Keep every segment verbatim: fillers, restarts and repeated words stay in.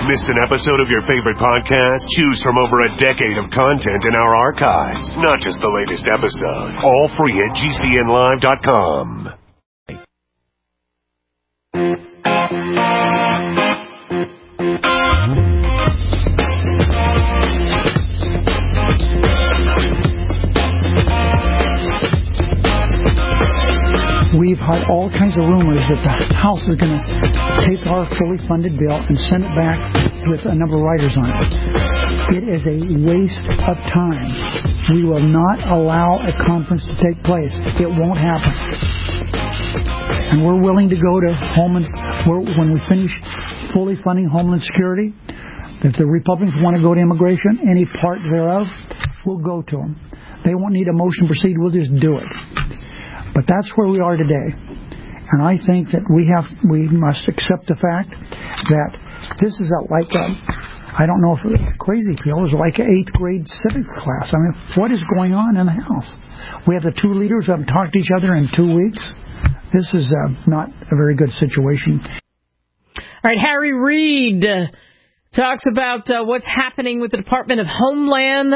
Missed an episode of your favorite podcast? Choose from over a decade of content in our archives, not just the latest episode. All free at G C N live dot com. We've heard all kinds of rumors that the House is going to take our fully funded bill and send it back with a number of writers on it. It is a waste of time. We will not allow a conference to take place. It won't happen. And we're willing to go to Homeland, when we finish fully funding Homeland Security, if the Republicans want to go to immigration, any part thereof, we'll go to them. They won't need a motion to proceed. We'll just do it. But that's where we are today. And I think that we have, we must accept the fact that this is a, like a, I don't know if it's crazy feel, it's like an eighth grade civics class. I mean, what is going on in the House? We have the two leaders who haven't talked to each other in two weeks. This is uh, not a very good situation. All right, Harry Reid uh, talks about uh, what's happening with the Department of Homeland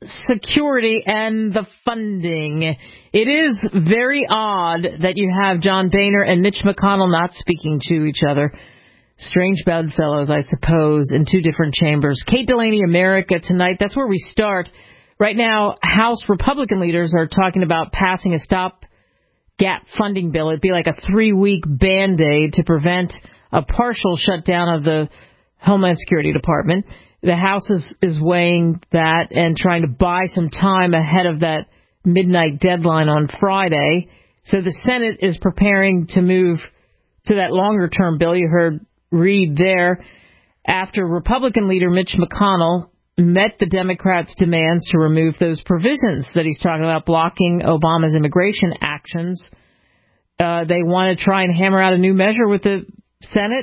Security and the funding. It is very odd that you have John Boehner and Mitch McConnell not speaking to each other. Strange bedfellows, I suppose, in two different chambers. Kate Delaney, America Tonight. That's where we start. Right now, House Republican leaders are talking about passing a stopgap funding bill. It'd be like a three-week Band-Aid to prevent a partial shutdown of the Homeland Security Department. The House is, is weighing that and trying to buy some time ahead of that midnight deadline on Friday. So the Senate is preparing to move to that longer-term bill. You heard Reid there. After Republican leader Mitch McConnell met the Democrats' demands to remove those provisions that he's talking about, blocking Obama's immigration actions, uh, they want to try and hammer out a new measure with the Senate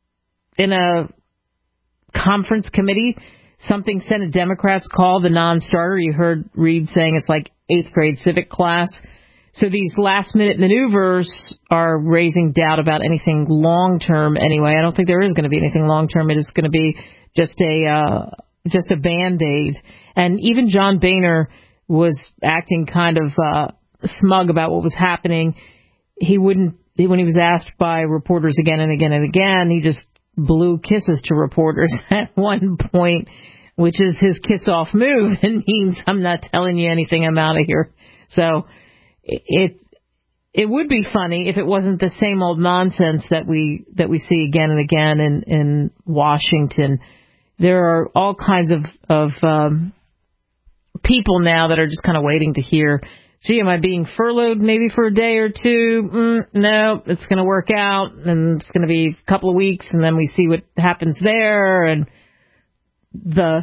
in a conference committee, something Senate Democrats call the non-starter. You heard Reid saying it's like eighth grade civic class. So these last-minute maneuvers are raising doubt about anything long-term anyway. I don't think there is going to be anything long-term. It is going to be just a uh, just a Band-Aid. And even John Boehner was acting kind of uh, smug about what was happening. He wouldn't, when he was asked by reporters again and again and again, he just blew kisses to reporters at one point, which is his kiss-off move and means I'm not telling you anything, I'm out of here. So it it would be funny if it wasn't the same old nonsense that we that we see again and again in, in Washington. There are all kinds of, of um, people now that are just kind of waiting to hear, gee, am I being furloughed maybe for a day or two? Mm, no, it's going to work out, and it's going to be a couple of weeks, and then we see what happens there. And the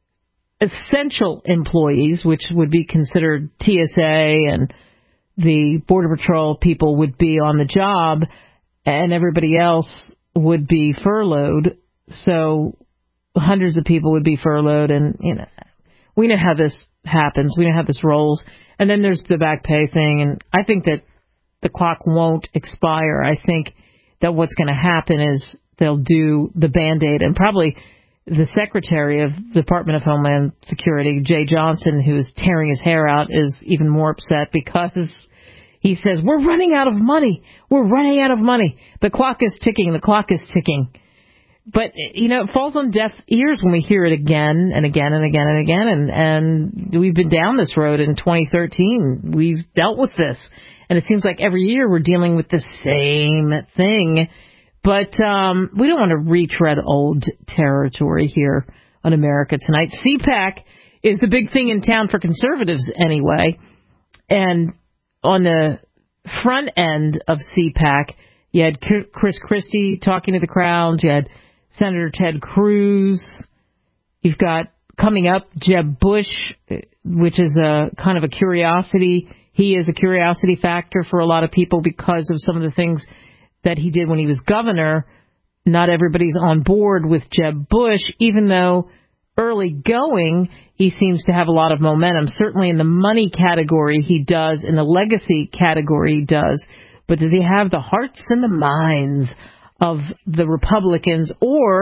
essential employees, which would be considered T S A and the Border Patrol people, would be on the job, and everybody else would be furloughed. So hundreds of people would be furloughed, and you know, we know how this happens. We know how this rolls. And then there's the back pay thing, and I think that the clock won't expire. I think that what's going to happen is they'll do the Band-Aid, and probably the Secretary of the Department of Homeland Security, Jay Johnson, who is tearing his hair out, is even more upset because he says, we're running out of money. We're running out of money. The clock is ticking. The clock is ticking. But, you know, it falls on deaf ears when we hear it again and again and again and again. And, and we've been down this road in twenty thirteen. We've dealt with this. And it seems like every year we're dealing with the same thing. But um, we don't want to retread old territory here on America Tonight. C PAC is the big thing in town for conservatives anyway. And on the front end of C PAC, you had Chris Christie talking to the crowd. You had Senator Ted Cruz. You've got coming up Jeb Bush, which is a kind of a curiosity. He is a curiosity factor for a lot of people because of some of the things that he did when he was governor. Not everybody's on board with Jeb Bush, even though early going, he seems to have a lot of momentum. Certainly in the money category he does, in the legacy category he does. But does he have the hearts and the minds of the Republicans, or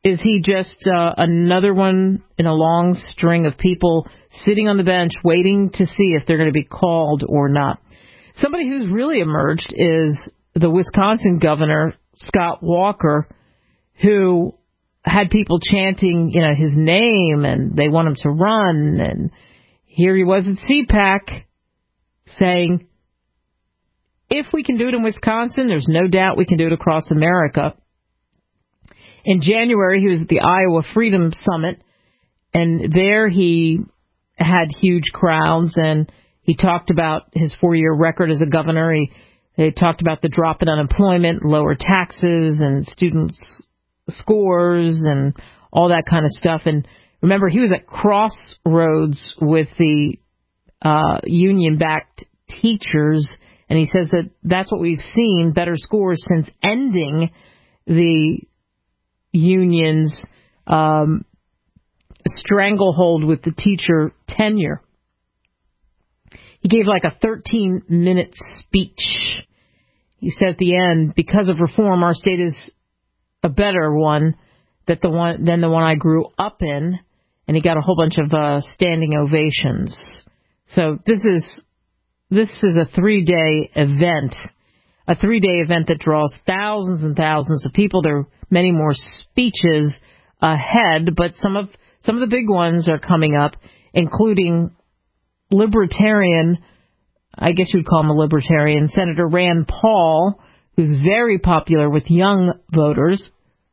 is he just uh, another one in a long string of people sitting on the bench waiting to see if they're going to be called or not? Somebody who's really emerged is the Wisconsin governor, Scott Walker, who had people chanting, you know, his name, and they want him to run. And here he was at C PAC saying, if we can do it in Wisconsin, there's no doubt we can do it across America. In January, he was at the Iowa Freedom Summit, and there he had huge crowds, and he talked about his four-year record as a governor. He, he talked about the drop in unemployment, lower taxes, and students' scores, and all that kind of stuff. And remember, he was at crossroads with the uh, union-backed teachers, and he says that that's what we've seen, better scores since ending the union's um, stranglehold with the teacher tenure. He gave like a thirteen-minute speech. He said at the end, because of reform, our state is a better one that the one than the one I grew up in. And he got a whole bunch of uh, standing ovations. So this is this is a three-day event, a three-day event that draws thousands and thousands of people. There are many more speeches ahead, but some of some of the big ones are coming up, including libertarian, I guess you'd call him a libertarian, Senator Rand Paul, who's very popular with young voters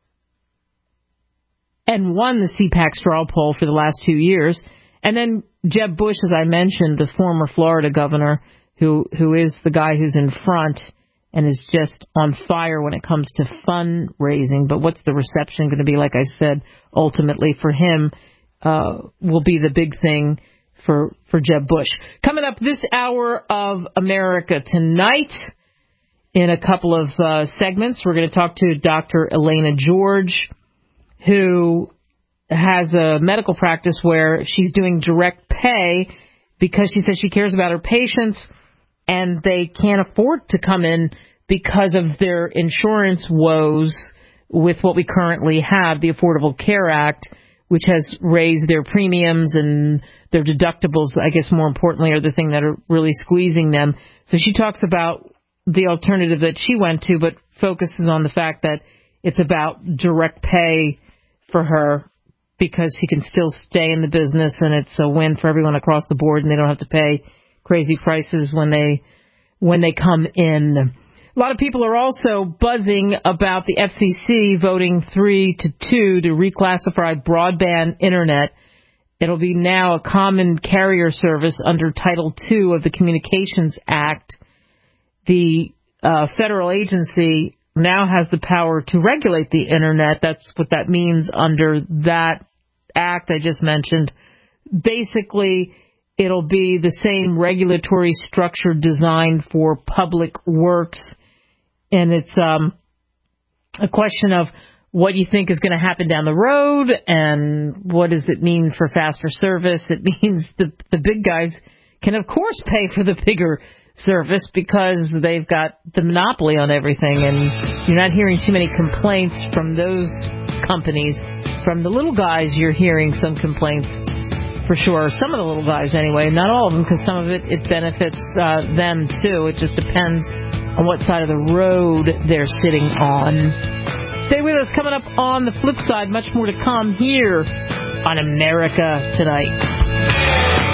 and won the C PAC straw poll for the last two years. And then Jeb Bush, as I mentioned, the former Florida governor, who who is the guy who's in front and is just on fire when it comes to fundraising. But what's the reception going to be? Like I said, ultimately for him uh, will be the big thing for, for Jeb Bush. Coming up this hour of America Tonight, in a couple of uh, segments, we're going to talk to Doctor Elena George, who has a medical practice where she's doing direct pay because she says she cares about her patients and they can't afford to come in because of their insurance woes with what we currently have, the Affordable Care Act, which has raised their premiums and their deductibles, I guess more importantly, are the thing that are really squeezing them. So she talks about the alternative that she went to, but focuses on the fact that it's about direct pay for her because she can still stay in the business, and it's a win for everyone across the board, and they don't have to pay crazy prices when they when they come in. A lot of people are also buzzing about the F C C voting three to two to reclassify broadband internet. It'll be now a common carrier service under Title two of the Communications Act. The uh, federal agency now has the power to regulate the internet. That's what that means under that act I just mentioned. Basically, it'll be the same regulatory structure designed for public works, and it's um, a question of what you think is going to happen down the road and what does it mean for faster service. It means the the big guys can, of course, pay for the bigger service because they've got the monopoly on everything, and you're not hearing too many complaints from those companies. From the little guys, you're hearing some complaints for sure. Some of the little guys anyway, not all of them, because some of it, it benefits uh, them too. It just depends on what side of the road they're sitting on. Stay with us. Coming up on the flip side, much more to come here on America Tonight.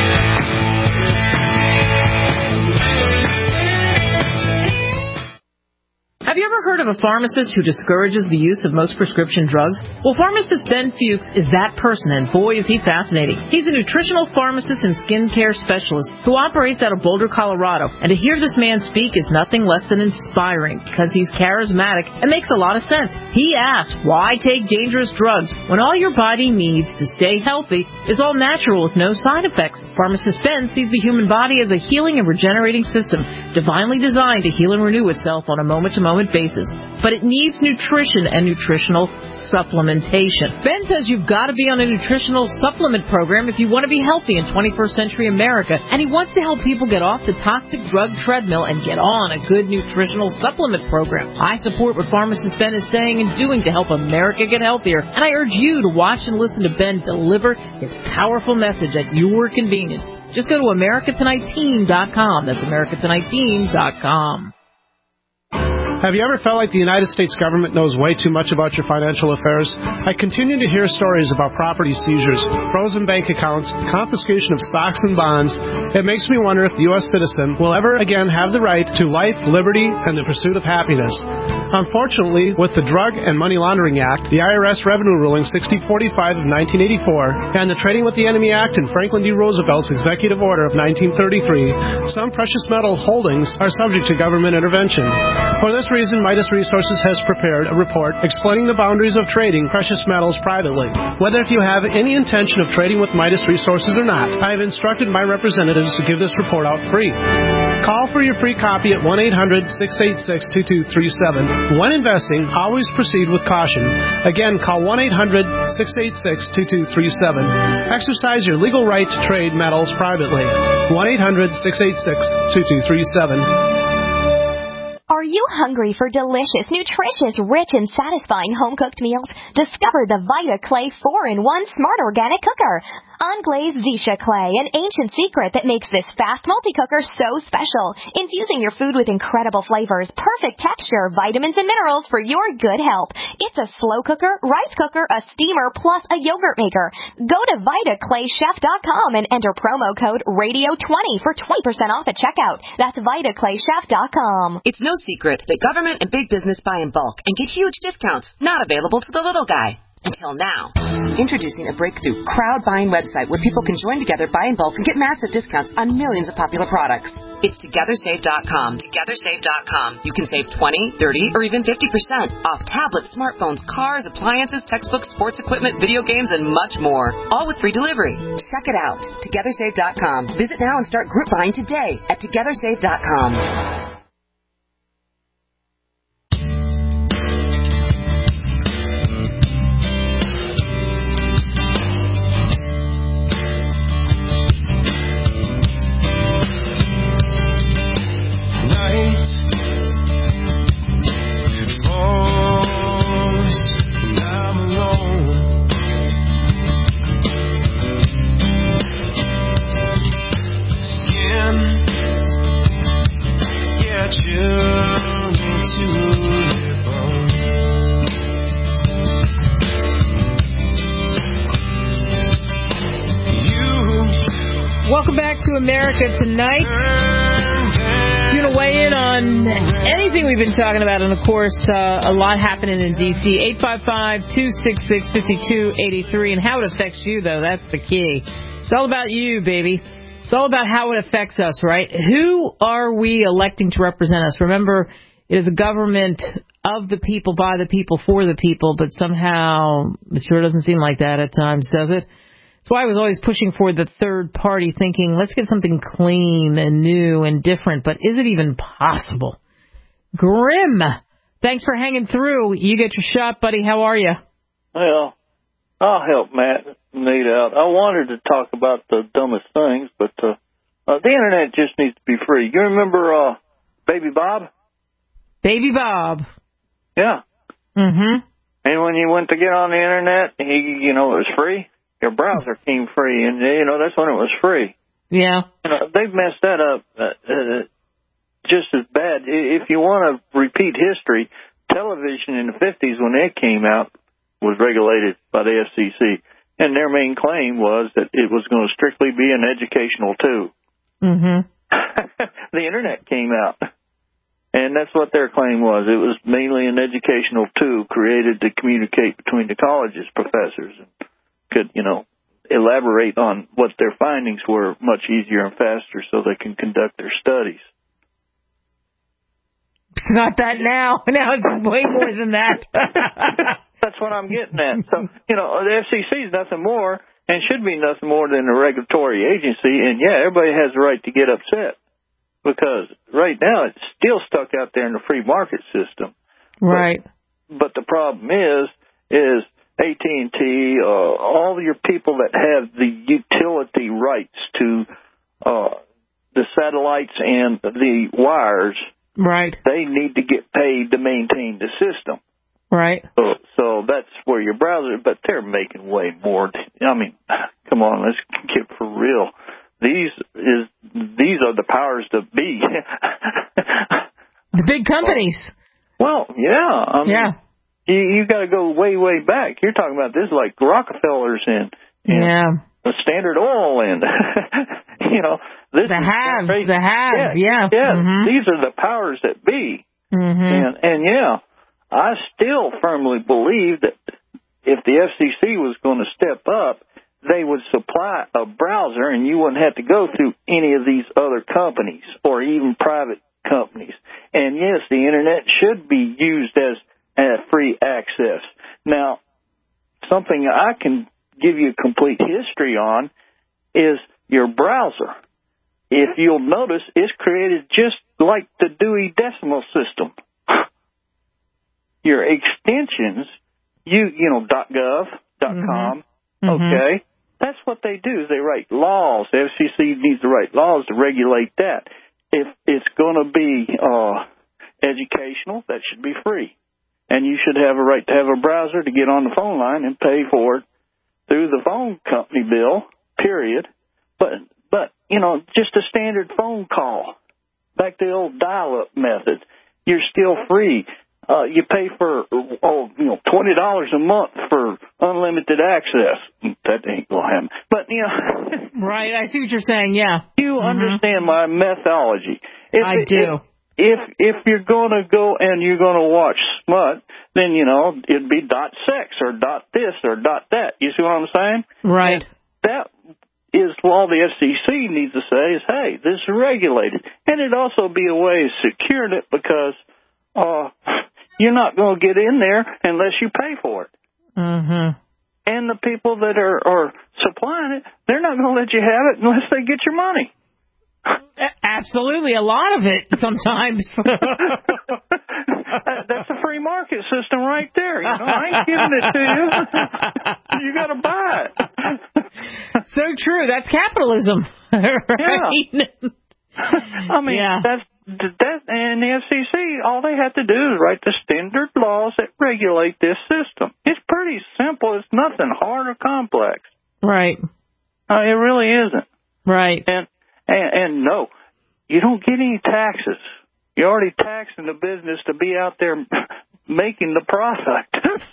Have you ever heard of a pharmacist who discourages the use of most prescription drugs? Well, pharmacist Ben Fuchs is that person, and boy, is he fascinating. He's a nutritional pharmacist and skincare specialist who operates out of Boulder, Colorado. And to hear this man speak is nothing less than inspiring because he's charismatic and makes a lot of sense. He asks, why take dangerous drugs when all your body needs to stay healthy is all natural with no side effects? Pharmacist Ben sees the human body as a healing and regenerating system, divinely designed to heal and renew itself on a moment-to-moment basis. prices, but it needs nutrition and nutritional supplementation. Ben says you've got to be on a nutritional supplement program if you want to be healthy in twenty-first century America, and he wants to help people get off the toxic drug treadmill and get on a good nutritional supplement program. I support what pharmacist Ben is saying and doing to help America get healthier, and I urge you to watch and listen to Ben deliver his powerful message at your convenience. Just go to America Tonight Team dot com. That's America Tonight Team dot com. Have you ever felt like the United States government knows way too much about your financial affairs? I continue to hear stories about property seizures, frozen bank accounts, confiscation of stocks and bonds. It makes me wonder if the U S citizen will ever again have the right to life, liberty, and the pursuit of happiness. Unfortunately, with the Drug and Money Laundering Act, the I R S Revenue Ruling sixty forty-five of nineteen eighty-four, and the Trading with the Enemy Act and Franklin D. Roosevelt's Executive Order of nineteen thirty-three, some precious metal holdings are subject to government intervention. For this reason, Midas Resources has prepared a report explaining the boundaries of trading precious metals privately. Whether if you have any intention of trading with Midas Resources or not, I have instructed my representatives to give this report out free. Call for your free copy at one eight hundred, six eight six, two two three seven. When investing, always proceed with caution. Again, call one eight hundred, six eight six, two two three seven. Exercise your legal right to trade metals privately. one eight hundred, six eight six, two two three seven. Are you hungry for delicious, nutritious, rich, and satisfying home-cooked meals? Discover the Vita Clay four in one Smart Organic Cooker. Unglazed Zisha Clay, an ancient secret that makes this fast multi-cooker so special. Infusing your food with incredible flavors, perfect texture, vitamins, and minerals for your good health. It's a slow cooker, rice cooker, a steamer, plus a yogurt maker. Go to Vita Clay Chef dot com and enter promo code radio twenty for twenty percent off at checkout. That's Vita Clay Chef dot com. It's no secret that government and big business buy in bulk and get huge discounts not available to the little guy. Until now. Introducing a breakthrough crowd buying website where people can join together, buy in bulk, and get massive discounts on millions of popular products. It's Together Save dot com. Together Save dot com. You can save twenty, thirty, or even fifty percent off tablets, smartphones, cars, appliances, textbooks, sports equipment, video games, and much more. All with free delivery. Check it out. Together Save dot com. Visit now and start group buying today at Together Save dot com. Welcome back to America Tonight. If you want to weigh in on anything we've been talking about, and of course, uh, a lot happening in D C, eight five five, two six six, five two eight three, and how it affects you, though, that's the key. It's all about you, baby. It's all about how it affects us, right? Who are we electing to represent us? Remember, it is a government of the people, by the people, for the people, but somehow it sure doesn't seem like that at times, does it? That's why I was always pushing for the third party, thinking, let's get something clean and new and different, but is it even possible? Grim, thanks for hanging through. You get your shot, buddy. How are you? Well, I'll help Matt Nate out. I wanted to talk about the dumbest things, but uh, uh, the Internet just needs to be free. You remember uh, Baby Bob? Baby Bob. Yeah. Mm-hmm. And when you went to get on the Internet, he, you know, it was free. Your browser came free, and, you know, that's when it was free. Yeah. You know, they've messed that up uh, uh, just as bad. If you want to repeat history, television in the fifties, when it came out, was regulated by the F C C. And their main claim was that it was going to strictly be an educational tool. Mm-hmm. The Internet came out. And that's what their claim was. It was mainly an educational tool created to communicate between the colleges, professors, and could, you know, elaborate on what their findings were much easier and faster so they can conduct their studies. Not that now. Now it's way more than that. That's what I'm getting at. So, you know, the F C C is nothing more and should be nothing more than a regulatory agency. And, yeah, everybody has the right to get upset because right now it's still stuck out there in the free market system. Right. But, but the problem is, is A T and T, uh, all your people that have the utility rights to uh, the satellites and the wires, right, they need to get paid to maintain the system. Right. So, so that's where your browser, but they're making way more. I mean, come on, let's get for real. These is these are the powers that be. The big companies. Well, yeah. I mean, yeah. You, you got to go way, way back. You're talking about this like Rockefellers and, and yeah. the Standard Oil and, you know. This the haves, is, the haves, yeah. Yeah, yeah. Mm-hmm. These are the powers that be. Mm-hmm. And, and, yeah, I still firmly believe that if the F C C was going to step up, they would supply a browser and you wouldn't have to go through any of these other companies or even private companies. And, yes, the Internet should be used as uh, free access. Now, something I can give you complete history on is your browser. If you'll notice, it's created just like the Dewey Decimal System. Your extensions, you you know, .gov, .com, mm-hmm. okay, that's what they do is they write laws. The F C C needs to write laws to regulate that. If it's going to be uh, educational, that should be free. And you should have a right to have a browser to get on the phone line and pay for it through the phone company bill, period. But, but you know, just a standard phone call, back to the old dial-up method, you're still free. Uh, you pay for, oh, you know, twenty dollars a month for unlimited access. That ain't going to happen. But, you know. Right, I see what you're saying, yeah. You mm-hmm. understand my methodology. If, I do. If, if if you're going to go and you're going to watch smut, then, you know, it'd be dot sex or dot this or dot that. You see what I'm saying? Right. And that is all the F C C needs to say is, hey, this is regulated. And it'd also be a way of securing it because uh, you're not going to get in there unless you pay for it. Mm-hmm. And the people that are, are supplying it, they're not going to let you have it unless they get your money. Absolutely, a lot of it sometimes. That's a free market system right there. You know, I ain't giving it to you. You got to buy it. So true. That's capitalism. Right? Yeah. I mean, yeah. that's that, and the F C C, all they have to do is write the standard laws that regulate this system. It's pretty simple. It's nothing hard or complex. Right. Uh, it really isn't. Right. And, and and no, you don't get any taxes. You're already taxing the business to be out there making the product.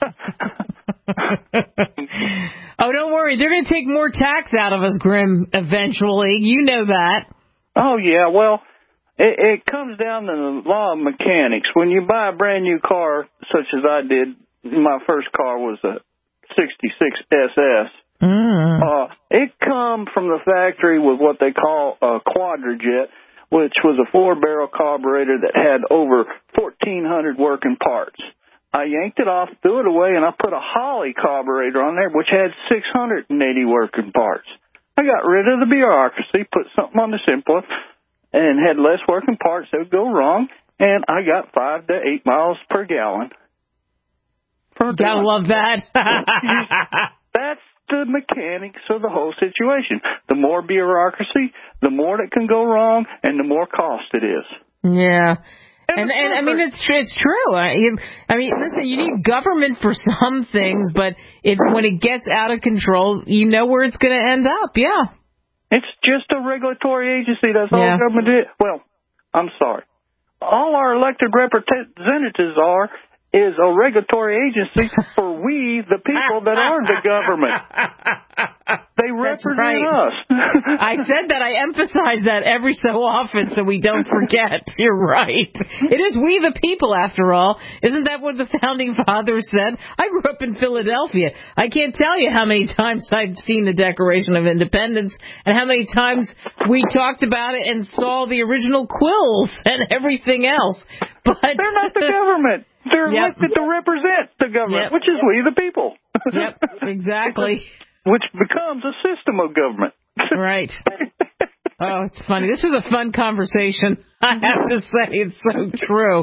Oh, don't worry. They're going to take more tax out of us, Grim, eventually. You know that. Oh, yeah. Well, it, it comes down to the law of mechanics. When you buy a brand new car, such as I did, my first car was a sixty-six S S. Mm. Uh, it come from the factory with what they call a quadrajet, which was a four-barrel carburetor that had over fourteen hundred working parts. I yanked it off, threw it away, and I put a Holley carburetor on there, which had six hundred eighty working parts. I got rid of the bureaucracy, put something on the simpler, and had less working parts that would go wrong, and I got five to eight miles per gallon. Per Gotta gallon. love that. That's the mechanics of the whole situation. The more bureaucracy, the more that can go wrong, and the more cost it is. Yeah. And, and I mean, it's it's true. I, you, I mean, listen, you need government for some things, but if when it gets out of control, you know where it's going to end up. Yeah. It's just a regulatory agency. That's all yeah. government is. Well, I'm sorry. All our elected representatives are is a regulatory agency for we, the people that are the government. They represent right. us. I said that. I emphasize that every so often so we don't forget. You're right. It is we the people, after all. Isn't that what the Founding Fathers said? I grew up in Philadelphia. I can't tell you how many times I've seen the Declaration of Independence and how many times we talked about it and saw the original quills and everything else. But they're not the government. They're yep. elected to represent the government, yep. which is we the people. Yep, exactly. Which becomes a system of government. Right. Oh, it's funny. This was a fun conversation. I have to say, it's so true.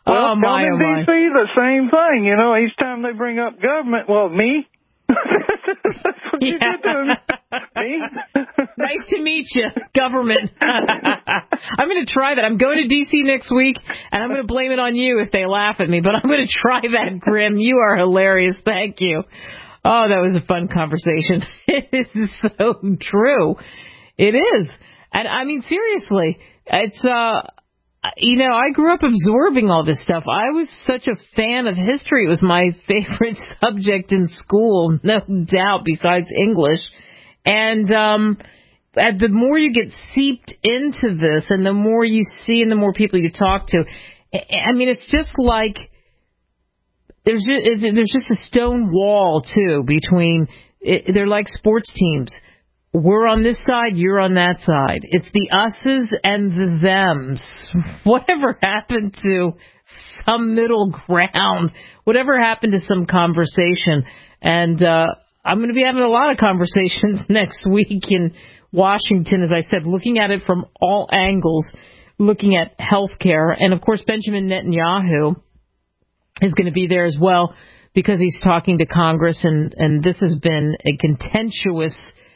Well, oh, my, down in oh, D C, the same thing. You know, each time they bring up government, well, me. That's what you yeah. did to me. Me? Nice to meet you, government. I'm going to try that. I'm going to D C next week, and I'm going to blame it on you if they laugh at me, but I'm going to try that, Grim. You are hilarious. Thank you. Oh, that was a fun conversation. It is so true. It is. And, I mean, seriously, it's, uh, you know, I grew up absorbing all this stuff. I was such a fan of history. It was my favorite subject in school, no doubt, besides English. And um, the more you get seeped into this and the more you see and the more people you talk to, I mean, it's just like there's just, there's just a stone wall, too, between – they're like sports teams. We're on this side, you're on that side. It's the us's and the thems. Whatever happened to some middle ground? Whatever happened to some conversation? And uh, I'm going to be having a lot of conversations next week in Washington, as I said, looking at it from all angles, looking at health care. And, of course, Benjamin Netanyahu is going to be there as well because he's talking to Congress, and, and this has been a contentious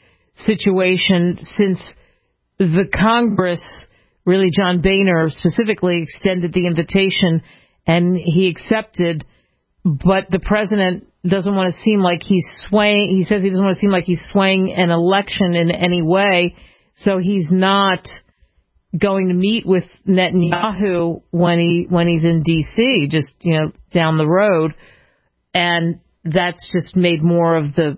situation since the Congress, really John Boehner specifically, extended the invitation and he accepted, but the president doesn't want to seem like he's swaying. He says he doesn't want to seem like he's swaying an election in any way, so he's not going to meet with Netanyahu when he when he's in D C, just, you know, down the road, and that's just made more of the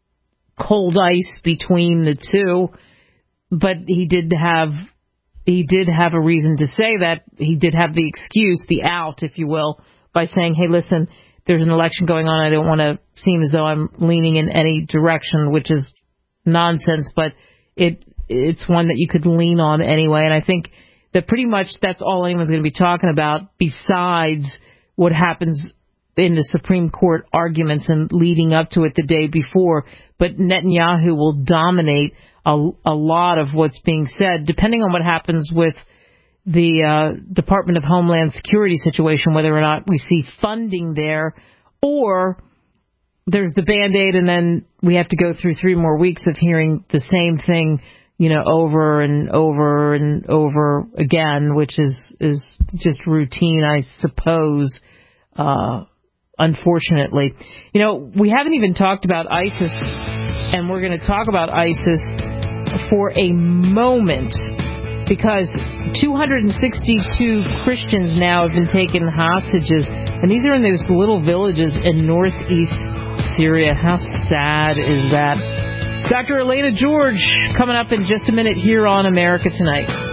cold ice between the two. But he did have he did have a reason to say that. He did have the excuse, the out, if you will, by saying, hey, listen, there's an election going on. I don't want to seem as though I'm leaning in any direction, which is nonsense, but it it's one that you could lean on anyway. And I think that pretty much that's all anyone's going to be talking about besides what happens in the Supreme Court arguments and leading up to it the day before. But Netanyahu will dominate a, a lot of what's being said, depending on what happens with the uh, Department of Homeland Security situation, whether or not we see funding there, or there's the Band-Aid and then we have to go through three more weeks of hearing the same thing, you know, over and over and over again, which is, is just routine, I suppose, uh, unfortunately. You know, we haven't even talked about ISIS, and we're going to talk about ISIS for a moment, because two hundred sixty-two Christians now have been taken hostages, and these are in those little villages in northeast Syria. How sad is that? Doctor Elena George coming up in just a minute here on America Tonight.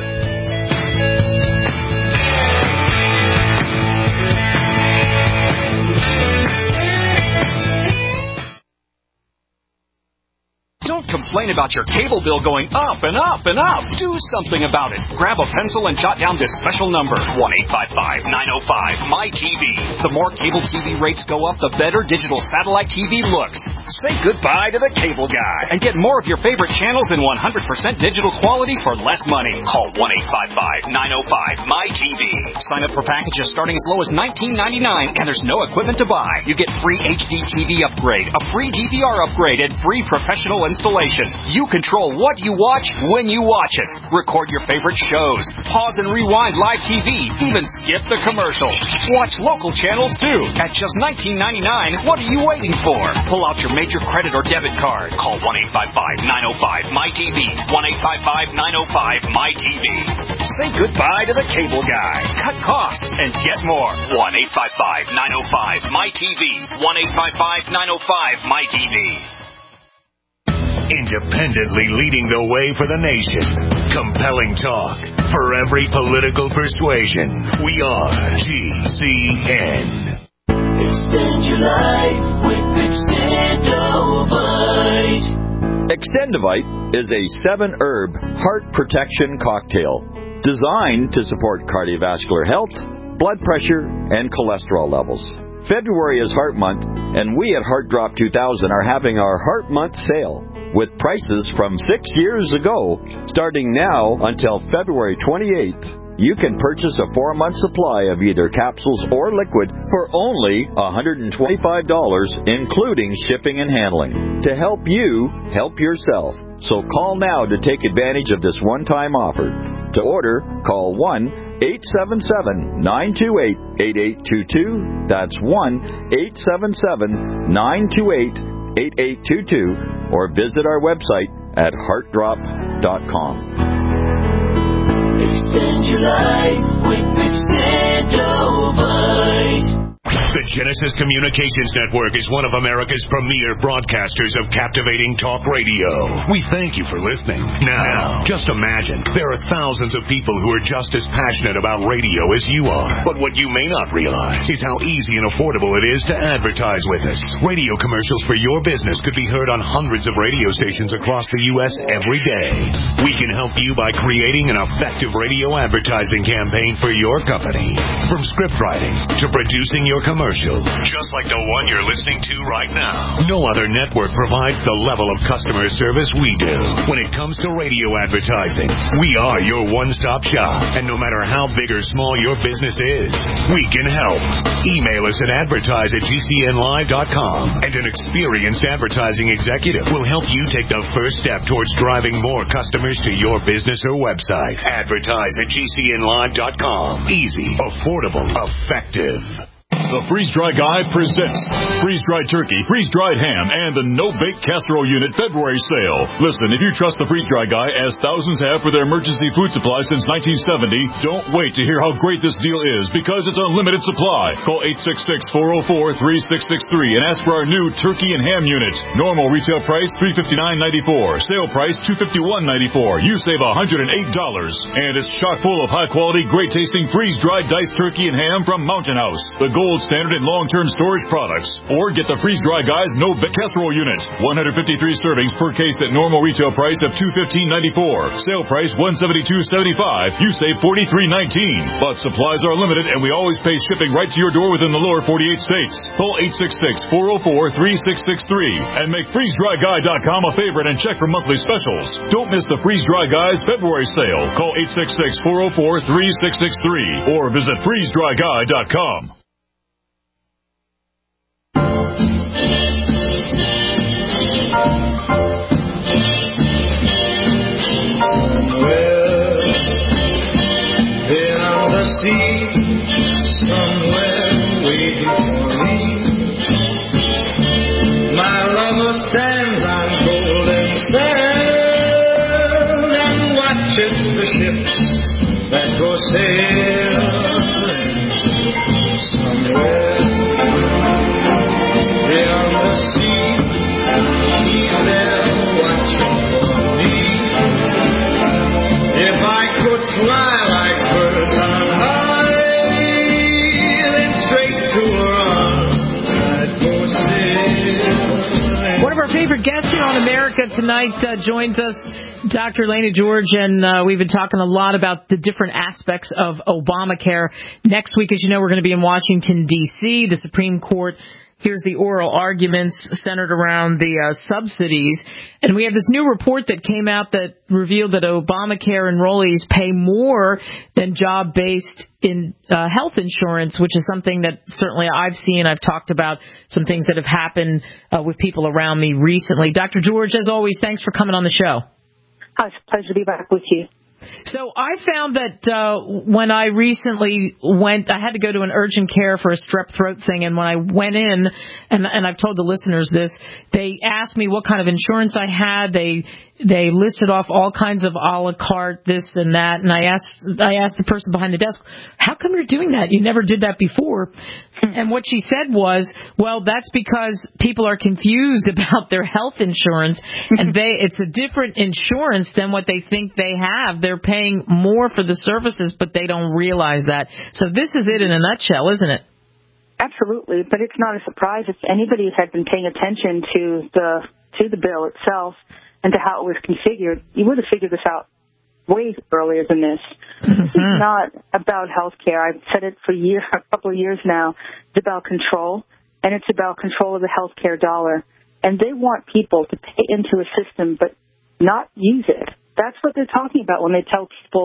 Complain about your cable bill going up and up and up. Do something about it. Grab a pencil and jot down this special number, one eight five five, nine oh five, M Y T V. The more cable T V rates go up, the better digital satellite T V looks. Say goodbye to the cable guy and get more of your favorite channels in one hundred percent digital quality for less money. Call one eight five five, nine oh five, M Y T V. Sign up for packages starting as low as nineteen ninety-nine, and there's no equipment to buy. You get free H D T V upgrade, a free D V R upgrade, and free professional installation. You control what you watch when you watch it. Record your favorite shows. Pause and rewind live T V. Even skip the commercials. Watch local channels too. At just nineteen ninety-nine, what are you waiting for? Pull out your major credit or debit card. Call one eight five five, nine oh five, M Y T V. one eight five five, nine oh five, M Y T V. Say goodbye to the cable guy. Cut costs and get more. one eight five five, nine oh five, M Y T V. one eight five five, nine oh five, M Y T V. Independently leading the way for the nation. Compelling talk for every political persuasion. We are G C N. Extend your life with Extendovite. Extendovite is a seven-herb heart protection cocktail designed to support cardiovascular health, blood pressure, and cholesterol levels. February is Heart Month, and we at Heart Drop two thousand are having our Heart Month sale, with prices from six years ago, starting now until February twenty-eighth. you can purchase a four-month supply of either capsules or liquid for only one hundred twenty-five dollars, including shipping and handling. To help you, help yourself. So call now to take advantage of this one-time offer. To order, call one eight seven seven, nine two eight, eight eight two two. That's one eight seven seven, nine two eight, eight eight two two. Or visit our website at heart drop dot com. Extend your life with Extendovite. The Genesis Communications Network is one of America's premier broadcasters of captivating talk radio. We thank you for listening. Now, just imagine, there are thousands of people who are just as passionate about radio as you are. But what you may not realize is how easy and affordable it is to advertise with us. Radio commercials for your business could be heard on hundreds of radio stations across the U S every day. We can help you by creating an effective radio advertising campaign for your company. From script writing to producing your commercial, just like the one you're listening to right now. No other network provides the level of customer service we do. When it comes to radio advertising, we are your one-stop shop. And no matter how big or small your business is, we can help. Email us at advertise at G C N live dot com, and an experienced advertising executive will help you take the first step towards driving more customers to your business or website. Advertise at G C N live dot com. Easy, affordable, effective. The Freeze-Dry Guy presents freeze-dried turkey, freeze-dried ham, and the no-bake casserole unit February sale. Listen, if you trust the Freeze-Dry Guy, as thousands have for their emergency food supply since nineteen seventy, don't wait to hear how great this deal is, because it's unlimited supply. Call eight six six, four oh four, three six six three and ask for our new turkey and ham unit. Normal retail price three hundred fifty-nine dollars and ninety-four cents. Sale price two hundred fifty-one dollars and ninety-four cents. You save one hundred eight dollars. And it's chock full of high-quality, great-tasting freeze-dried diced turkey and ham from Mountain House, the gold standard in long-term storage products. Or get the Freeze-Dry Guy's no-bake casserole unit. one hundred fifty-three servings per case at normal retail price of two hundred fifteen dollars and ninety-four cents. Sale price one hundred seventy-two dollars and seventy-five cents. You save forty-three dollars and nineteen cents. But supplies are limited, and we always pay shipping right to your door within the lower forty-eight states. Call eight six six, four oh four, three six six three and make freeze dry guy dot com a favorite and check for monthly specials. Don't miss the Freeze-Dry Guy's February sale. Call eight six six, four oh four, three six six three or visit freeze dry guy dot com. Sea, somewhere waiting for me. My lover stands on golden sand and watches the ships that go sailing. Somewhere beyond the sea, she's there watching for me. If I could fly like birds on favorite guest here on America Tonight uh, joins us, Doctor Elena George, and uh, we've been talking a lot about the different aspects of Obamacare. Next week, as you know, we're going to be in Washington, D C The Supreme Court here's the oral arguments centered around the uh, subsidies. And we have this new report that came out that revealed that Obamacare enrollees pay more than job-based in uh, health insurance, which is something that certainly I've seen. I've talked about some things that have happened uh, with people around me recently. Doctor George, as always, thanks for coming on the show. Oh, it's a pleasure to be back with you. So I found that uh, when I recently went, I had to go to an urgent care for a strep throat thing, and when I went in, and, and I've told the listeners this, they asked me what kind of insurance I had. They they listed off all kinds of a la carte, this and that, and I asked I asked the person behind the desk, how come you're doing that? You never did that before. And what she said was, well, that's because people are confused about their health insurance, and they it's a different insurance than what they think they have. They're paying more for the services, but they don't realize that. So this is it in a nutshell, isn't it? Absolutely, but it's not a surprise. If anybody had been paying attention to the to the bill itself and to how it was configured, you would have figured this out way earlier than this. Mm-hmm. This is not about health care. I've said it for a year, a couple of years now. It's about control, and it's about control of the health care dollar. And they want people to pay into a system but not use it. That's what they're talking about when they tell people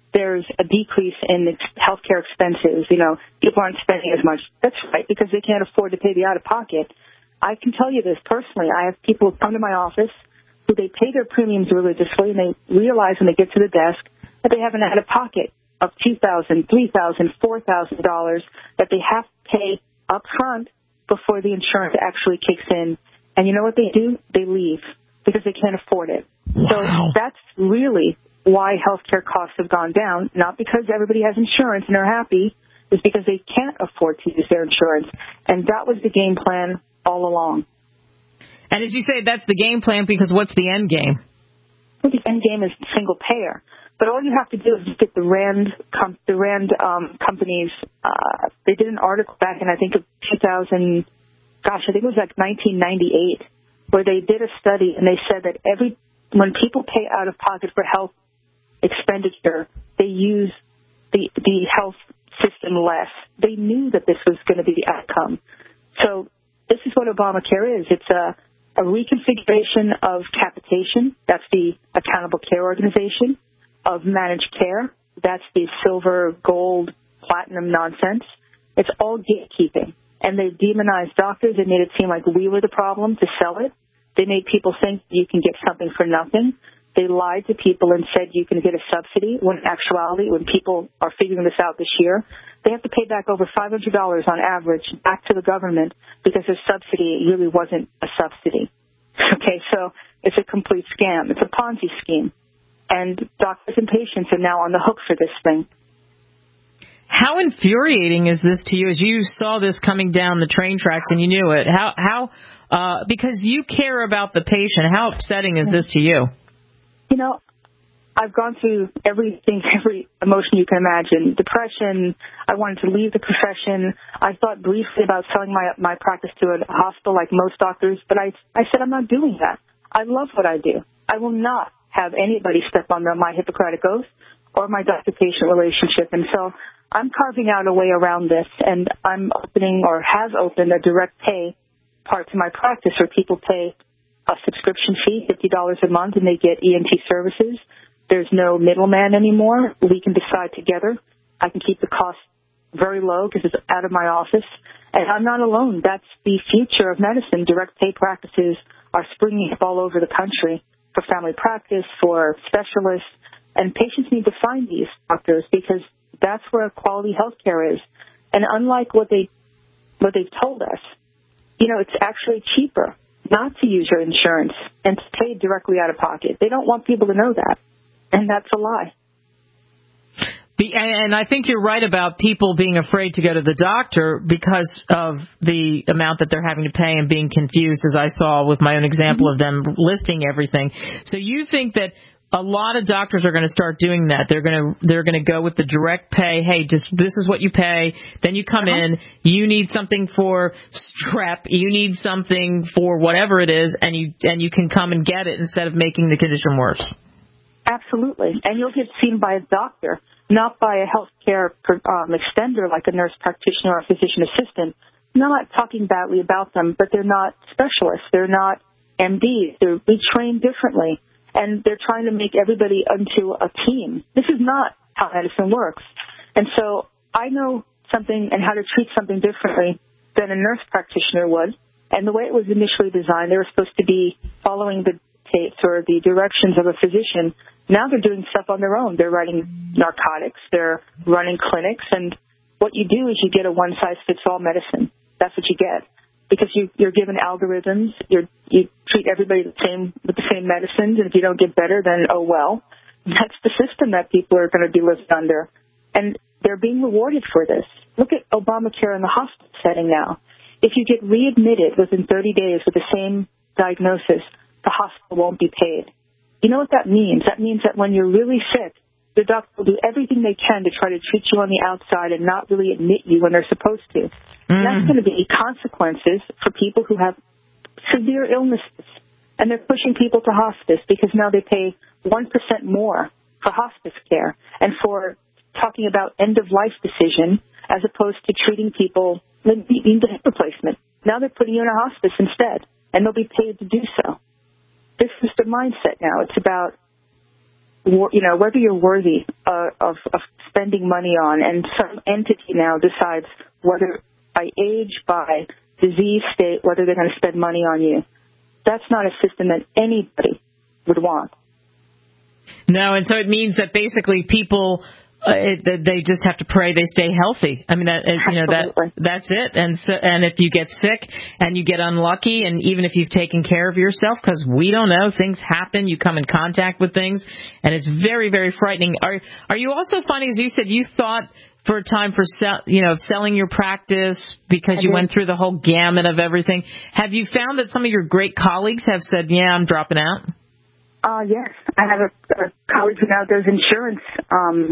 there's a decrease in the healthcare expenses. You know, people aren't spending as much. That's right, because they can't afford to pay the out-of-pocket. I can tell you this personally. I have people who come to my office who they pay their premiums religiously, and they realize when they get to the desk that they have an out-of-pocket of two thousand dollars, three thousand dollars, four thousand dollars that they have to pay up front before the insurance actually kicks in. And you know what they do? They leave because they can't afford it. Wow. So that's really why healthcare costs have gone down, not because everybody has insurance and they're happy, it's because they can't afford to use their insurance. And that was the game plan all along. And as you say, that's the game plan, because what's the end game? Well, the end game is single payer. But all you have to do is just get the Rand, com- the Rand um, companies. Uh, they did an article back in, I think, of two thousand. Gosh, I think it was like nineteen ninety-eight, where they did a study and they said that every when people pay out of pocket for health expenditure, they use the the health system less. They knew that this was going to be the outcome. So this is what Obamacare is. It's a a reconfiguration of capitation. That's the Accountable Care Organization. Of managed care. That's the silver, gold, platinum nonsense. It's all gatekeeping. And they demonized doctors. They made it seem like we were the problem to sell it. They made people think you can get something for nothing. They lied to people and said you can get a subsidy, when in actuality, when people are figuring this out this year, they have to pay back over five hundred dollars on average back to the government because their subsidy really wasn't a subsidy. Okay, so it's a complete scam. It's a Ponzi scheme. And doctors and patients are now on the hook for this thing. How infuriating is this to you as you saw this coming down the train tracks and you knew it? How, how, uh, because you care about the patient, how upsetting is this to you? You know, I've gone through everything, every emotion you can imagine. Depression. I wanted to leave the profession. I thought briefly about selling my, my practice to a hospital like most doctors, but I, I said I'm not doing that. I love what I do. I will not have anybody step on my Hippocratic Oath or my doctor-patient relationship. And so I'm carving out a way around this, and I'm opening or have opened a direct pay part to my practice where people pay a subscription fee, fifty dollars a month, and they get E N T services. There's no middleman anymore. We can decide together. I can keep the cost very low because it's out of my office. And I'm not alone. That's the future of medicine. Direct pay practices are springing up all over the country. For family practice, for specialists, and patients need to find these doctors because that's where quality health care is. And unlike what they what they've told us, you know, it's actually cheaper not to use your insurance and to pay directly out of pocket. They don't want people to know that, and that's a lie. The, and I think you're right about people being afraid to go to the doctor because of the amount that they're having to pay and being confused, as I saw with my own example mm-hmm. of them listing everything. So you think that a lot of doctors are going to start doing that. They're going to they're going to go with the direct pay. Hey, just this is what you pay. Then you come uh-huh. in. You need something for strep. You need something for whatever it is, and you and you can come and get it instead of making the condition worse. Absolutely, and you'll get seen by a doctor, not by a healthcare um, extender like a nurse practitioner or a physician assistant. Not talking badly about them, but they're not specialists. They're not M Ds. They're we train differently, and they're trying to make everybody into a team. This is not how medicine works. And so I know something and how to treat something differently than a nurse practitioner would. And the way it was initially designed, they were supposed to be following the tapes or the directions of a physician. Now they're doing stuff on their own. They're writing narcotics. They're running clinics. And what you do is you get a one-size-fits-all medicine. That's what you get. Because you, you're given algorithms. You're, you treat everybody the same with the same medicines. And if you don't get better, then, oh, well. That's the system that people are going to be living under. And they're being rewarded for this. Look at Obamacare in the hospital setting now. If you get readmitted within thirty days with the same diagnosis, the hospital won't be paid. You know what that means? That means that when you're really sick, the doctor will do everything they can to try to treat you on the outside and not really admit you when they're supposed to. Mm. And that's going to be consequences for people who have severe illnesses. And they're pushing people to hospice because now they pay one percent more for hospice care and for talking about end-of-life decision as opposed to treating people that need a hip replacement. Now they're putting you in a hospice instead, and they'll be paid to do so. This is the mindset now. It's about you know, whether you're worthy uh, of, of spending money on, and some entity now decides whether by age, by disease state, whether they're going to spend money on you. That's not a system that anybody would want. No, and so it means that basically people, uh, it, they just have to pray they stay healthy. I mean, that, you know, that that's it. And so, and if you get sick and you get unlucky, and even if you've taken care of yourself, because we don't know, things happen, you come in contact with things, and it's very, very frightening. Are are you also finding, as you said, you thought for a time for sell, you know, selling your practice because you went through the whole gamut of everything? Have you found that some of your great colleagues have said, yeah, I'm dropping out? Uh, yes. I have a, a colleague who now does insurance, um,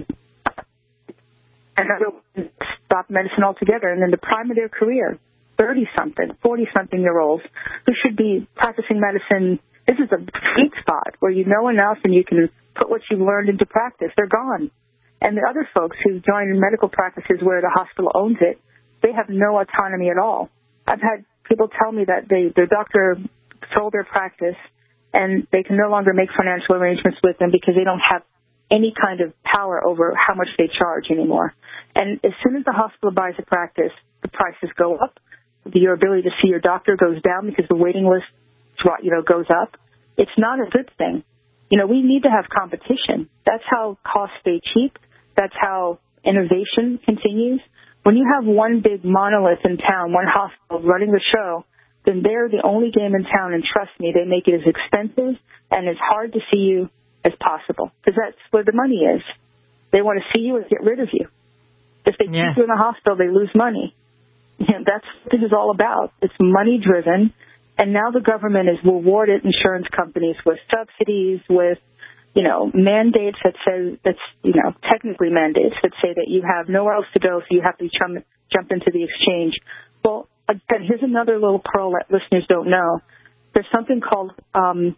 and another stopped medicine altogether. And in the prime of their career, thirty-something, forty-something-year-olds who should be practicing medicine. This is a sweet spot where you know enough and you can put what you've learned into practice. They're gone. And the other folks who join in medical practices where the hospital owns it, they have no autonomy at all. I've had people tell me that they, their doctor sold their practice and they can no longer make financial arrangements with them because they don't have any kind of power over how much they charge anymore. And as soon as the hospital buys a practice, the prices go up. Your ability to see your doctor goes down because the waiting list, you know, goes up. It's not a good thing. You know, we need to have competition. That's how costs stay cheap. That's how innovation continues. When you have one big monolith in town, one hospital running the show, then they're the only game in town, and trust me, they make it as expensive and as hard to see you as possible, because that's where the money is. They want to see you and get rid of you. If they yeah. keep you in the hospital, they lose money. You know, that's what this is all about. It's money-driven, and now the government has rewarded insurance companies with subsidies, with, you know, mandates that say, that's, you know, technically mandates that say that you have nowhere else to go, so you have to jump, jump into the exchange. Well, again, here's another little pearl that listeners don't know. There's something called um,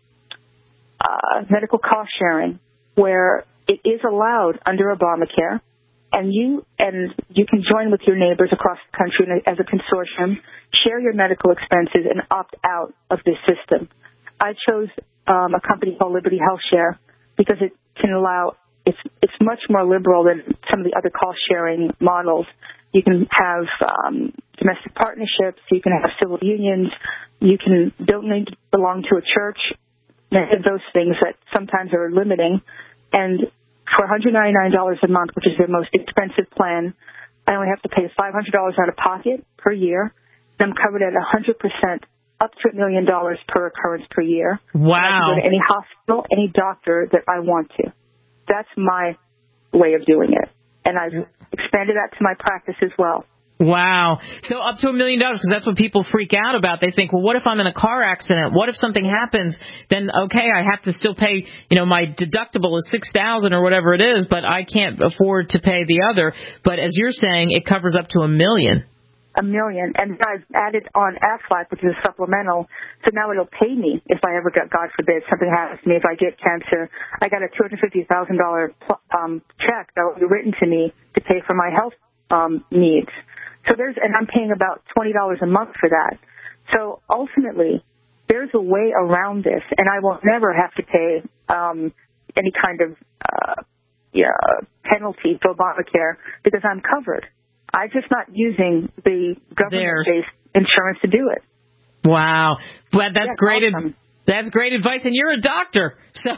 uh, medical cost sharing, where it is allowed under Obamacare, and you and you can join with your neighbors across the country as a consortium, share your medical expenses, and opt out of this system. I chose um, a company called Liberty Health Share because it can allow, it's it's much more liberal than some of the other cost sharing models. You can have um, domestic partnerships. You can have civil unions. You can don't need to belong to a church. Many of those things that sometimes are limiting. And for one hundred ninety-nine dollars a month, which is their most expensive plan, I only have to pay five hundred dollars out of pocket per year. And I'm covered at one hundred percent up to a million dollars per occurrence per year. Wow. I can go to any hospital, any doctor that I want to. That's my way of doing it. And I've expanded that to my practice as well. Wow. So up to a million dollars, because that's what people freak out about. They think, well, what if I'm in a car accident? What if something happens? Then, okay, I have to still pay, you know, my deductible is six thousand dollars or whatever it is, but I can't afford to pay the other. But as you're saying, it covers up to a million. A million. And I've added on Aflac, which is a supplemental, so now it'll pay me if I ever get, God forbid, something happens to me. If I get cancer, I got a two hundred fifty thousand dollars um, check that will be written to me to pay for my health um, needs. So there's, and I'm paying about twenty dollars a month for that. So ultimately, there's a way around this, and I will never have to pay um, any kind of uh, yeah, penalty for Obamacare because I'm covered. I'm just not using the government-based insurance to do it. Wow. Well, that's, that's great. Awesome. That's great advice, and you're a doctor, so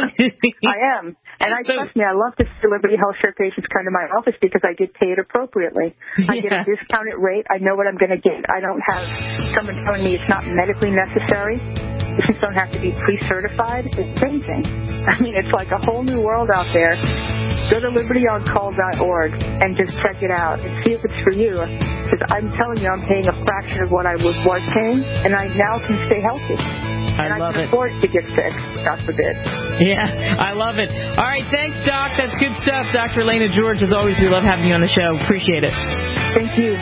I am, and I so, trust me. I love to see Liberty Health Share patients come to my office because I get paid appropriately. I yeah. get a discounted rate. I know what I'm going to get. I don't have someone telling me it's not medically necessary. Patients don't have to be pre-certified. It's amazing. I mean, it's like a whole new world out there. Go to liberty on call dot org and just check it out and see if it's for you. Because I'm telling you, I'm paying a fraction of what I was was paying, and I now can stay healthy. I and love I can it. afford to get sick, God forbid. Yeah, I love it. All right, thanks, Doc. That's good stuff. Doctor Elena George, as always, we love having you on the show. Appreciate it. Thank you.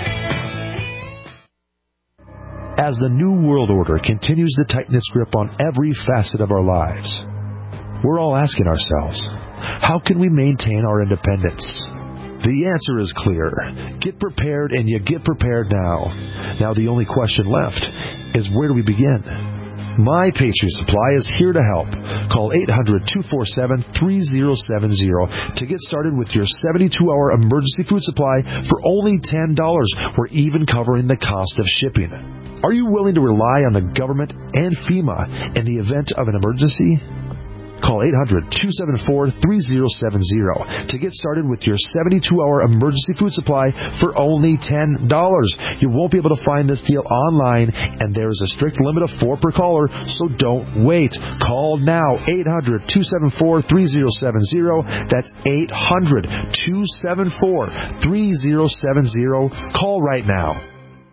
As the New World Order continues to tighten its grip on every facet of our lives, we're all asking ourselves, how can we maintain our independence? The answer is clear. Get prepared, and you get prepared now. Now the only question left is, where do we begin? My Patriot Supply is here to help. Call eight hundred, two four seven, three zero seven zero to get started with your seventy-two hour emergency food supply for only ten dollars. We're even covering the cost of shipping. Are you willing to rely on the government and FEMA in the event of an emergency? Call eight hundred, two seven four, three zero seven zero to get started with your seventy-two hour emergency food supply for only ten dollars. You won't be able to find this deal online, and there is a strict limit of four per caller, so don't wait. Call now, eight hundred, two seven four, three zero seven zero. That's eight hundred, two seven four, three zero seven zero. Call right now.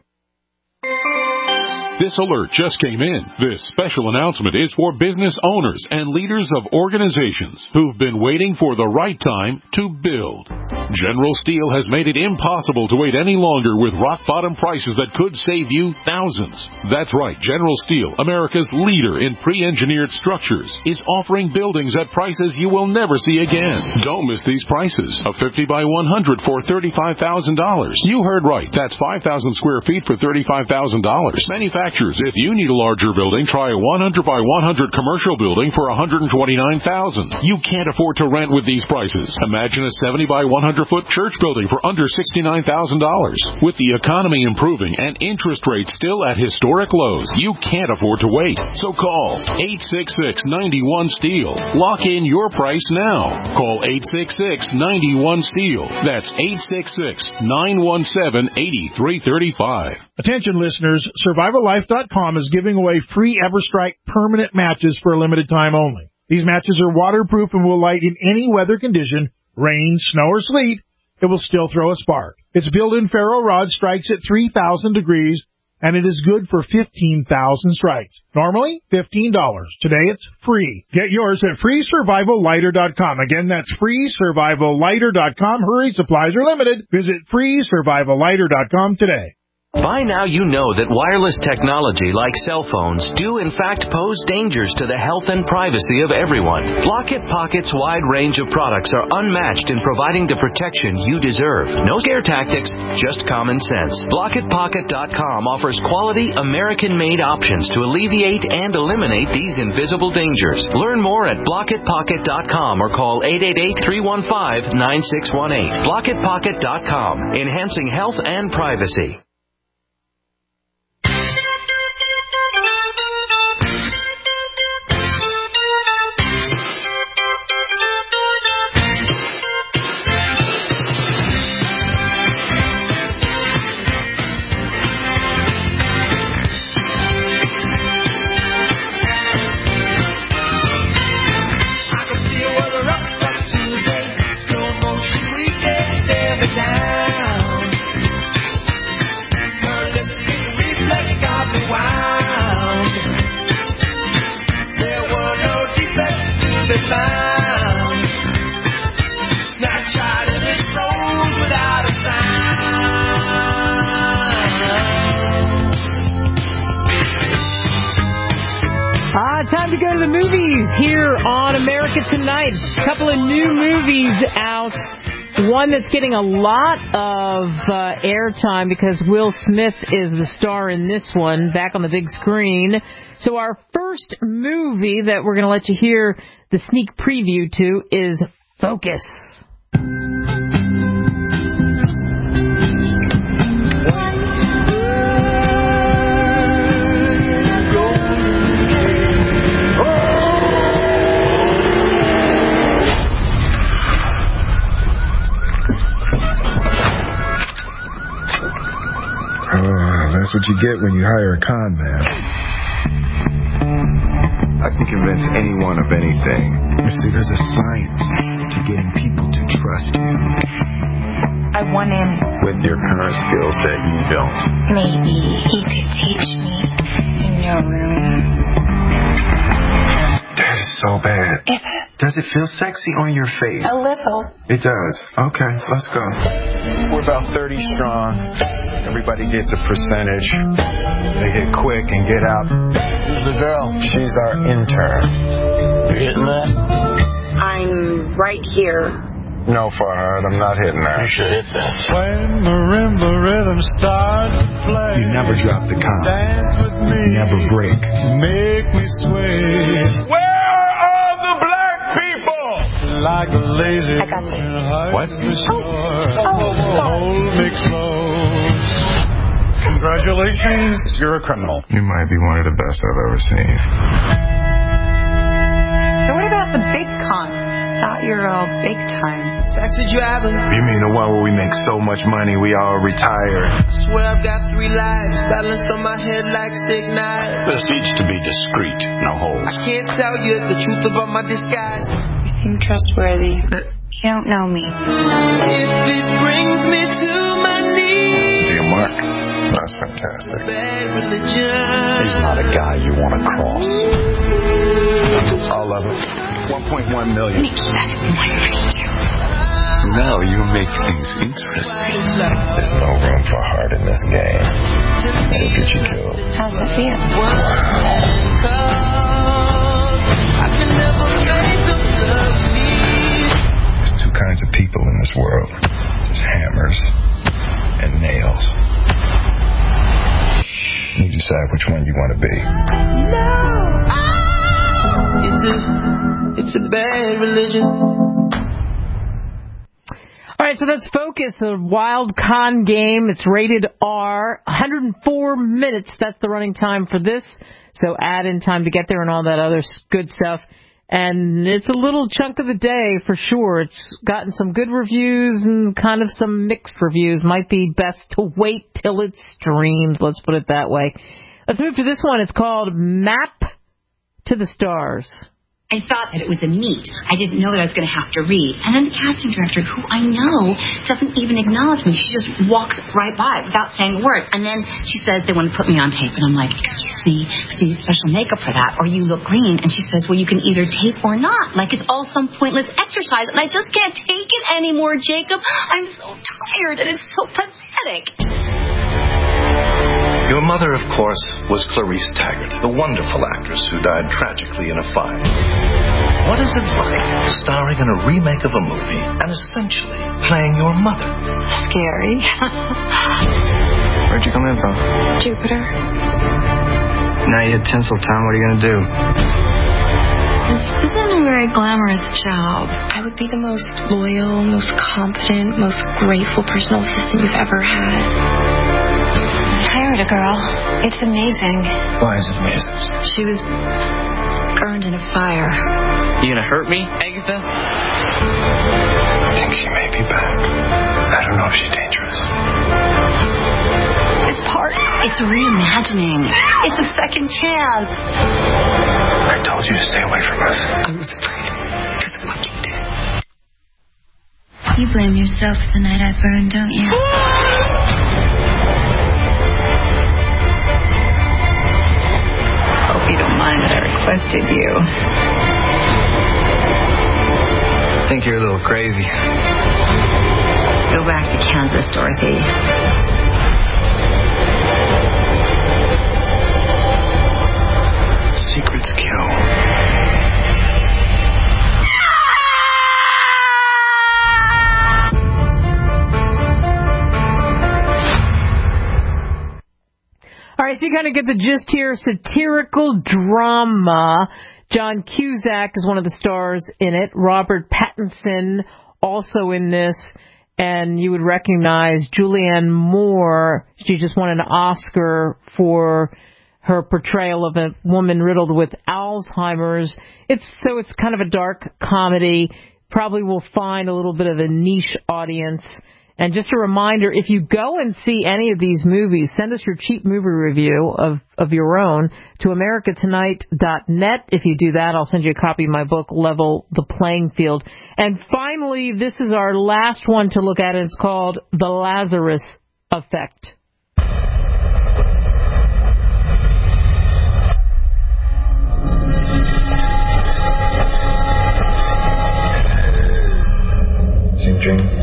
This alert just came in. This special announcement is for business owners and leaders of organizations who've been waiting for the right time to build. General Steel has made it impossible to wait any longer with rock-bottom prices that could save you thousands. That's right. General Steel, America's leader in pre-engineered structures, is offering buildings at prices you will never see again. Don't miss these prices. A fifty by one hundred for thirty-five thousand dollars. You heard right. That's five thousand square feet for thirty-five thousand dollars. Manufactured. If you need a larger building, try a one hundred by one hundred commercial building for one hundred twenty-nine thousand dollars. You can't afford to rent with these prices. Imagine a seventy by one hundred foot church building for under sixty-nine thousand dollars. With the economy improving and interest rates still at historic lows, you can't afford to wait. So call eight six six, nine one, STEEL. Lock in your price now. Call eight six six, nine one, STEEL. That's eight six six, nine one seven, eight three three five. Attention listeners, Survival Life dot com is giving away free EverStrike permanent matches for a limited time only. These matches are waterproof and will light in any weather condition, rain, snow, or sleet. It will still throw a spark. Its built-in ferro rod strikes at three thousand degrees, and it is good for fifteen thousand strikes. Normally, fifteen dollars. Today, it's free. Get yours at free survival lighter dot com. Again, that's free survival lighter dot com. Hurry, supplies are limited. Visit free survival lighter dot com today. By now you know that wireless technology like cell phones do in fact pose dangers to the health and privacy of everyone. Block-It Pocket's wide range of products are unmatched in providing the protection you deserve. No scare tactics, just common sense. Block It Pocket dot com offers quality American-made options to alleviate and eliminate these invisible dangers. Learn more at Block It Pocket dot com or call eight eight eight, three one five, nine six one eight. Block It Pocket dot com, enhancing health and privacy. Time to go to the movies here on America Tonight. A couple of new movies out. One that's getting a lot of uh, airtime because Will Smith is the star in this one, back on the big screen. So our first movie that we're going to let you hear the sneak preview to is Focus. That's what you get when you hire a con man. I can convince anyone of anything. Mister, there's a science to getting people to trust you. I want him. With your current skill set, you don't. Maybe he could teach me in your room. That is so bad. Is it? Does it feel sexy on your face? A little. It does. Okay, let's go. We're about thirty strong. Everybody gets a percentage. They hit quick and get out. Who's the girl? She's our intern. You hitting that? I'm right here. No, Farhad, I'm not hitting that. You should hit that. When marimba rhythms start to play, you never drop the calm. Dance with me. Never break. Make me sway. Where are the black people? Like a lazy I got you. What? Oh, oh, hold me close. Congratulations, you're a criminal. You might be one of the best I've ever seen. So what about the big con? Thought you're all big time. Taxi driving. You mean the one where we make so much money we all retire? I swear I've got three lives balanced on my head like stick knives. This needs to be discreet, no holes. I can't tell you the truth about my disguise. You seem trustworthy, but you don't know me. If it brings me to my knees. See a mark? That's fantastic. Bad religion. He's not a guy you want to cross. All of it. one point one million. Nicky, that is one radio. Now you make things interesting. There's no room for heart in this game. It'll get you killed. How's it feel? There's two kinds of people in this world. There's hammers and nails. You decide which one you want to be. No, ah, it's a, it's a bad religion. All right, so that's Focus, the Wild Con game. It's rated R, one hundred four minutes. That's the running time for this. So add in time to get there and all that other good stuff. And it's a little chunk of the day for sure. It's gotten some good reviews and kind of some mixed reviews. Might be best to wait till it streams. Let's put it that way. Let's move to this one. It's called Map to the Stars. I thought that it was a meet. I didn't know that I was going to have to read. And then the casting director, who I know, doesn't even acknowledge me. She just walks right by without saying a word. And then she says they want to put me on tape. And I'm like, excuse me, do you need special makeup for that? Or you look green. And she says, well, you can either tape or not. Like it's all some pointless exercise. And I just can't take it anymore, Jacob. I'm so tired and it's so pathetic. Your mother, of course, was Clarice Taggart, the wonderful actress who died tragically in a fire. What is it like starring in a remake of a movie and essentially playing your mother? Scary. Where'd you come in from? Jupiter. Now you had tinsel time. What are you going to do? This isn't a very glamorous job. I would be the most loyal, most competent, most grateful personal assistant you've ever had. Hired a girl. It's amazing. Why is it amazing? She was burned in a fire. You gonna hurt me, Agatha? I think she may be back. I don't know if she's dangerous. This part, it's reimagining. It's a second chance. I told you to stay away from us. I was afraid because of what you did. You blame yourself for the night I burned, don't you? Hope you don't mind that I requested you. I think you're a little crazy. Go back to Kansas, Dorothy. Secrets kill. All right, so you kind of get the gist here. Satirical drama. John Cusack is one of the stars in it. Robert Pattinson also in this. And you would recognize Julianne Moore. She just won an Oscar for her portrayal of a woman riddled with Alzheimer's. It's so it's kind of a dark comedy. Probably will find a little bit of a niche audience. And just a reminder, if you go and see any of these movies, send us your cheap movie review of, of your own to america tonight dot net. If you do that, I'll send you a copy of my book, Level the Playing Field. And finally, this is our last one to look at. It's called The Lazarus Effect. Same dream.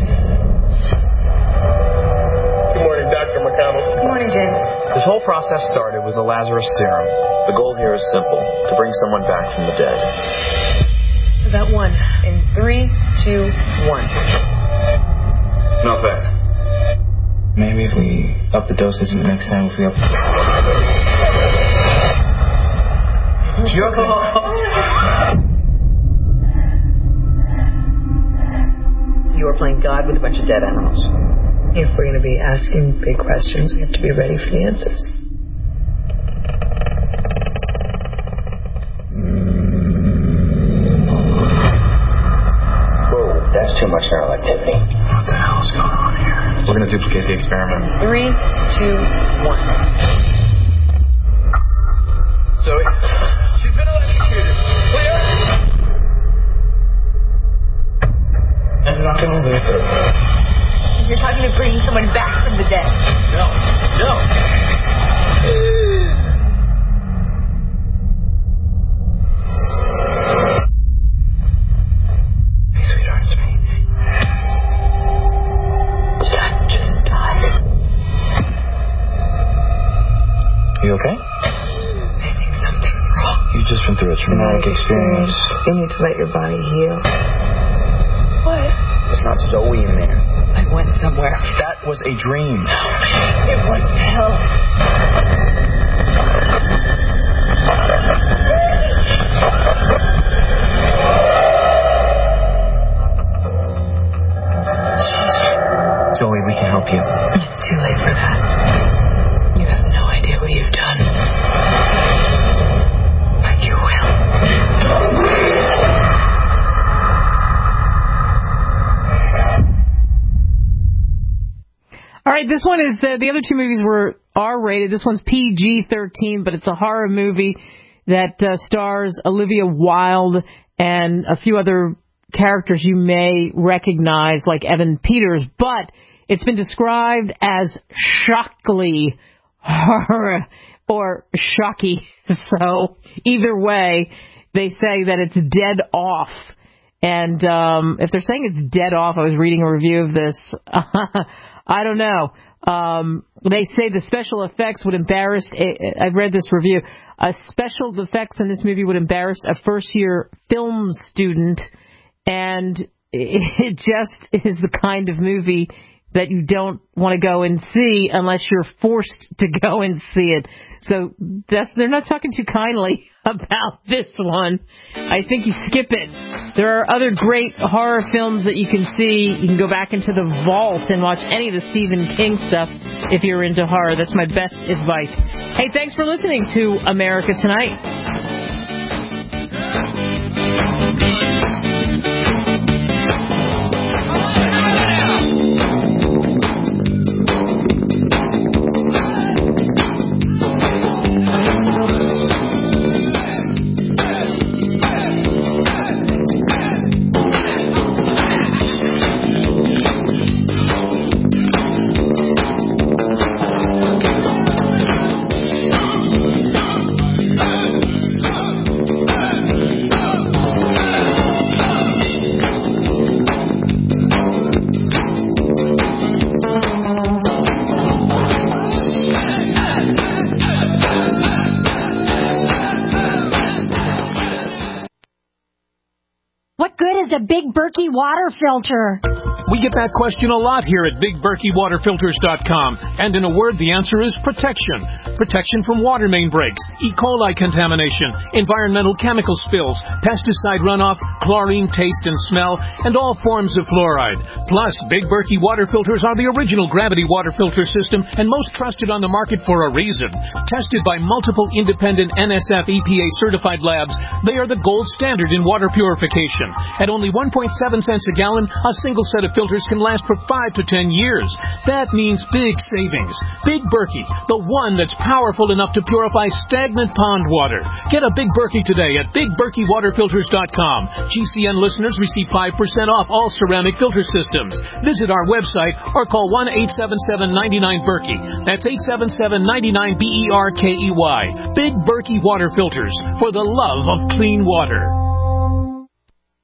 Good morning, James. This whole process started with the Lazarus serum. The goal here is simple, to bring someone back from the dead. to that one. In three, two, one. No effect. Maybe if we up the dosage next time, if we up. You okay? You are playing God with a bunch of dead animals. If we're going to be asking big questions, we have to be ready for the answers. Whoa, that's too much neural activity. What the hell's going on here? We're going to duplicate the experiment. Three, two, one. Zoe, she's been electrocuted. Clear? I'm not going to leave her. You're talking to bringing someone back from the dead. No, no. Hey, sweetheart, it's me. Dad just died. You okay? I think something's wrong. You've just been through a traumatic experience. You need to let your body heal. What? It's not Zoe in there. I went somewhere. That was a dream. It was hell. Zoe, we can help you. It's too late for that. You have no idea what you've done. But you will. All right, this one is, uh, the other two movies were R-rated. This one's P G thirteen, but it's a horror movie that uh, stars Olivia Wilde and a few other characters you may recognize, like Evan Peters, but it's been described as shockingly horror or shocky. So either way, they say that it's dead off. And um, if they're saying it's dead off, I was reading a review of this. I don't know. Um, they say the special effects would embarrass. A, I read this review. Uh, special effects in this movie would embarrass a first-year film student, and it just is the kind of movie that you don't want to go and see unless you're forced to go and see it. So that's they're not talking too kindly about this one. I think you skip it. There are other great horror films that you can see. You can go back into the vault and watch any of the Stephen King stuff if you're into horror. That's my best advice. Hey, thanks for listening to America Tonight. A Big Berkey water filter? We get that question a lot here at Big Berkey Water Filters dot com. And in a word, the answer is protection. Protection from water main breaks, E. coli contamination, environmental chemical spills, pesticide runoff, chlorine taste and smell, and all forms of fluoride. Plus, Big Berkey water filters are the original gravity water filter system and most trusted on the market for a reason. Tested by multiple independent N S F E P A certified labs, they are the gold standard in water purification. At only one point seven cents a gallon, a single set of filters can last for five to ten years. That means big savings. Big Berkey, the one that's powerful enough to purify stagnant pond water. Get a Big Berkey today at Big Berkey Water Filters dot com. G C N listeners receive five percent off all ceramic filter systems. Visit our website or call one eight seven seven, nine nine, Berkey. That's eight seven seven, nine nine, B E R K E Y. Big Berkey Water Filters, for the love of clean water.